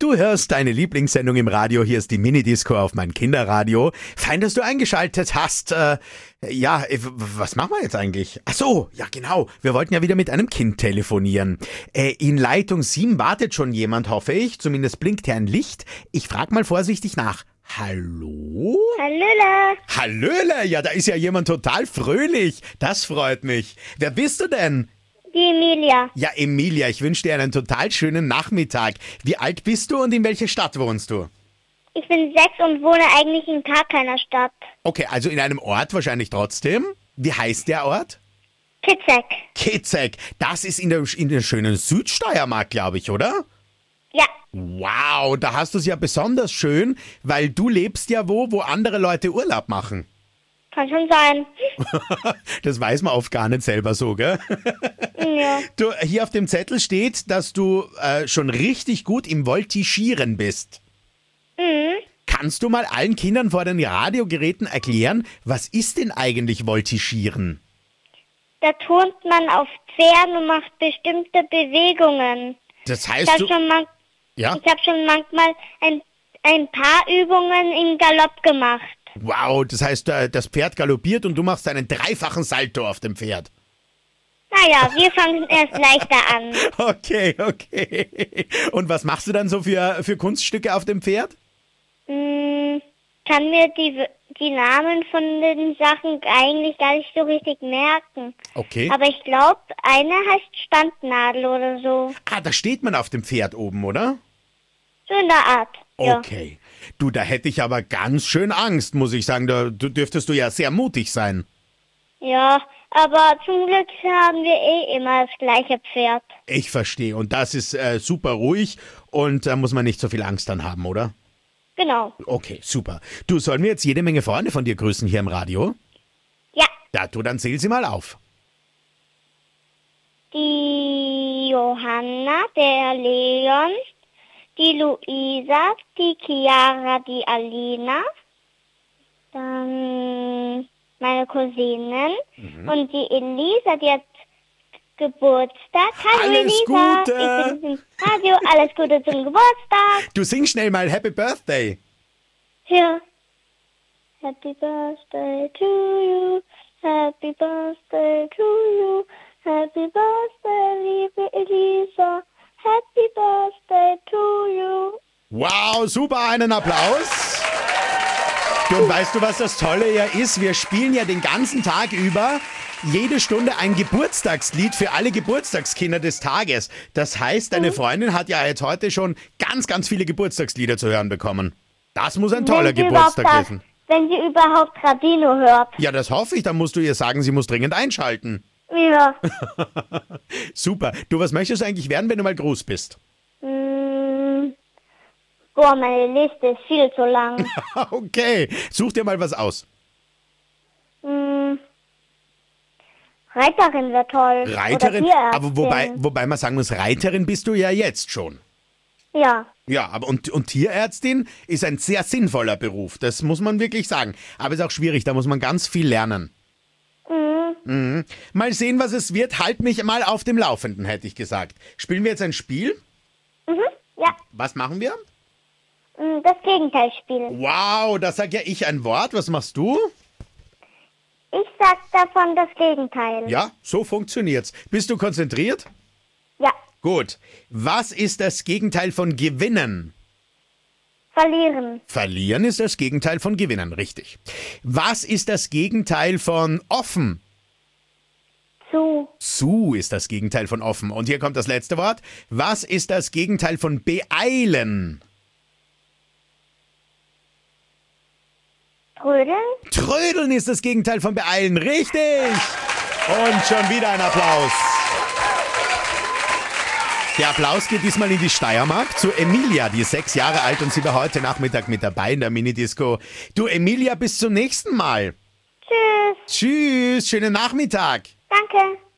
Du hörst deine Lieblingssendung im Radio. Hier ist die Mini-Disco auf mein Kinderradio. Fein, dass du eingeschaltet hast. Was machen wir jetzt eigentlich? Ach so, ja genau. Wir wollten ja wieder mit einem Kind telefonieren. In Leitung 7 wartet schon jemand, hoffe ich. Zumindest blinkt hier ein Licht. Ich frage mal vorsichtig nach. Hallo? Hallöle. Hallöle, ja, da ist ja jemand total fröhlich. Das freut mich. Wer bist du denn? Die Emilia. Ja, Emilia, ich wünsche dir einen total schönen Nachmittag. Wie alt bist du und in welcher Stadt wohnst du? Ich bin 6 und wohne eigentlich in gar keiner Stadt. Okay, also in einem Ort wahrscheinlich trotzdem. Wie heißt der Ort? Kitzek. Kitzek. Das ist in der schönen Südsteiermark, glaube ich, oder? Ja. Wow, da hast du es ja besonders schön, weil du lebst ja wo andere Leute Urlaub machen. Kann schon sein. Das weiß man oft gar nicht selber so, gell? Ja. Du, hier auf dem Zettel steht, dass du schon richtig gut im Voltigieren bist. Mhm. Kannst du mal allen Kindern vor den Radiogeräten erklären, was ist denn eigentlich Voltigieren? Da turnt man auf Pferden und macht bestimmte Bewegungen. Das Ich heißt, habe schon, schon manchmal ein paar Übungen im Galopp gemacht. Wow, das heißt, das Pferd galoppiert und du machst einen dreifachen Salto auf dem Pferd. Naja, wir fangen erst leichter an. Okay. Und was machst du dann so für Kunststücke auf dem Pferd? Kann mir die Namen von den Sachen eigentlich gar nicht so richtig merken. Okay. Aber ich glaube, eine heißt Standnadel oder so. Ah, da steht man auf dem Pferd oben, oder? So in der Art. Ja. Okay. Du, da hätte ich aber ganz schön Angst, muss ich sagen. Da dürftest du ja sehr mutig sein. Ja, aber zum Glück haben wir immer das gleiche Pferd. Ich verstehe. Und das ist super ruhig und da muss man nicht so viel Angst dann haben, oder? Genau. Okay, super. Du, sollen wir jetzt jede Menge Freunde von dir grüßen hier im Radio? Ja. Ja, du, dann zähl sie mal auf. Die Johanna, der Leon, die Luisa, die Chiara, die Alina, dann meine Cousinen und die Elisa, die hat Geburtstag. Hallo Alles Elisa, Gute. ich bin im Radio, alles Gute zum Geburtstag. Du sing schnell mal Happy Birthday. Ja. Happy Birthday to you, Happy Birthday to you, Happy Birthday, liebe Elisa, Happy Birthday to you. Wow, super, einen Applaus. Du, und weißt du, was das Tolle ja ist? Wir spielen ja den ganzen Tag über jede Stunde ein Geburtstagslied für alle Geburtstagskinder des Tages. Das heißt, deine Freundin hat ja jetzt heute schon ganz, ganz viele Geburtstagslieder zu hören bekommen. Das muss ein toller Geburtstag werden. Wenn sie überhaupt Radio hört. Ja, das hoffe ich. Dann musst du ihr sagen, sie muss dringend einschalten. Ja. Super. Du, was möchtest du eigentlich werden, wenn du mal groß bist? Meine Liste ist viel zu lang. Okay, such dir mal was aus. Reiterin wäre toll. Reiterin? Oder Aber wobei man sagen muss, Reiterin bist du ja jetzt schon. Ja. Ja, aber und Tierärztin ist ein sehr sinnvoller Beruf, das muss man wirklich sagen. Aber ist auch schwierig, da muss man ganz viel lernen. Mal sehen, was es wird. Halt mich mal auf dem Laufenden, hätte ich gesagt. Spielen wir jetzt ein Spiel? Ja. Was machen wir? Das Gegenteilspiel. Wow, da sag ja ich ein Wort. Was machst du? Ich sag davon das Gegenteil. Ja, so funktioniert's. Bist du konzentriert? Ja. Gut. Was ist das Gegenteil von gewinnen? Verlieren. Verlieren ist das Gegenteil von gewinnen, richtig. Was ist das Gegenteil von offen? Zu. Zu ist das Gegenteil von offen. Und hier kommt das letzte Wort. Was ist das Gegenteil von beeilen? Trödeln. Trödeln ist das Gegenteil von beeilen, richtig. Und schon wieder ein Applaus. Der Applaus geht diesmal in die Steiermark zu Emilia, die ist 6 Jahre alt und sie war heute Nachmittag mit dabei in der Minidisco. Du Emilia, bis zum nächsten Mal. Tschüss. Tschüss, schönen Nachmittag. Danke.